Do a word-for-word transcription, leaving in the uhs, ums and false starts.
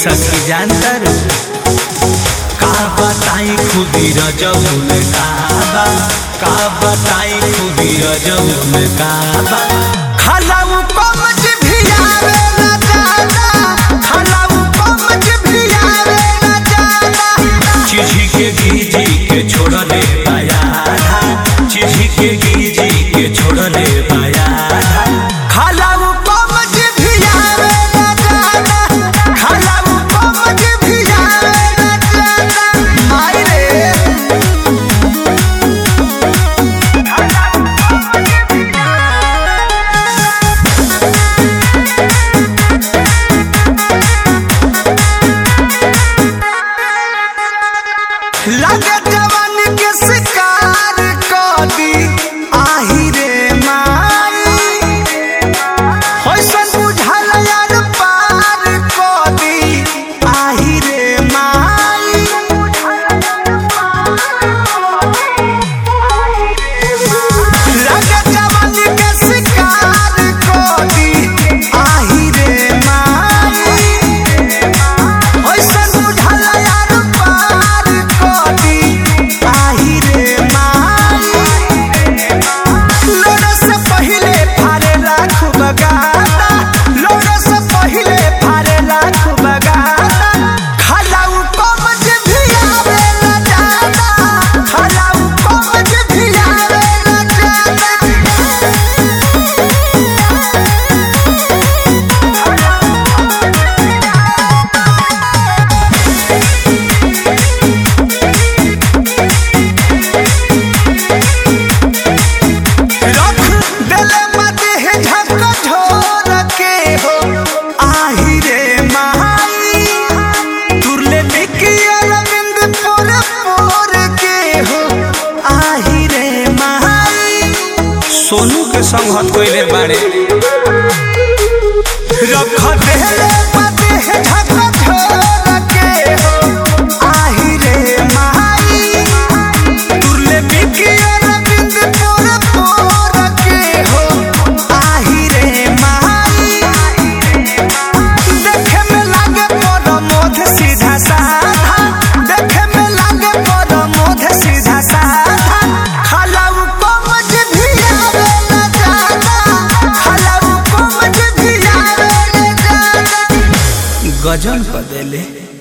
सखी जानतर का बताई खुदी रजौन काबा का बताई खुदी रजौन काबा खलाऊ कमज भी आवे न जाना खलाऊ कमज भी आवे न जाना चिझी के गीजी के छोड़ले बायाधा चिझी के गीजी के छोड़ले बायाधा खलाऊ कमज भी आवे न जाना खलाऊ कमज भी आवे न जाना माई रे लगे जवान के शिकार कर दी आही रे माई होइसन बुझल यार पार कर दी आही रे माई लगे जवान के शिकार कर दी आही रे माई होइसन बुझल यार पार कर दी आही रे माई लोड़ा से पहिले फारे लाख बगाता लोड़ा से पहिले फारे लाख बगाता खलाऊ कमज भी आवे न जाना खलाऊ कमज भी आवे न जाना रख देले मते है झक झोर के हो आही रे माई तुरले बिकी अरविंद पोर पोर के हो आही रे माई सोनू के संगत कइले बाड़े रख देले मते है झक झोर के हो आही रे माई तुरले बिकी अरविंद पोर पोर के हो आही रे माई देखे में लागे पर मोध सीधा साधा देखे में लागे पर मोध सीधा साधा खलाऊ कमज भी आवे न जाना खलाऊ कमज भी आवे न जाना गजन क देले।